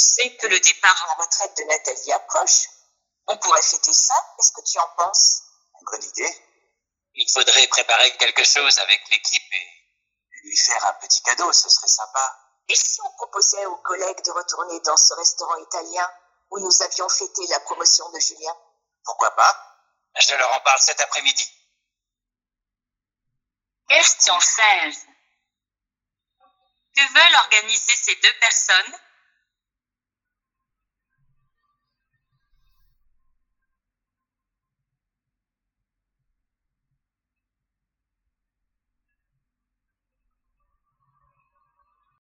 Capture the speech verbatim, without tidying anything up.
sais que le départ en retraite de Nathalie approche. On pourrait fêter ça, qu'est-ce que tu en penses? Bonne idée. Il faudrait préparer quelque chose avec l'équipe et lui faire un petit cadeau, ce serait sympa. Et si on proposait aux collègues de retourner dans ce restaurant italien où nous avions fêté la promotion de Julien? Pourquoi pas? Je leur en parle cet après-midi. Question seize. Que veulent organiser ces deux personnes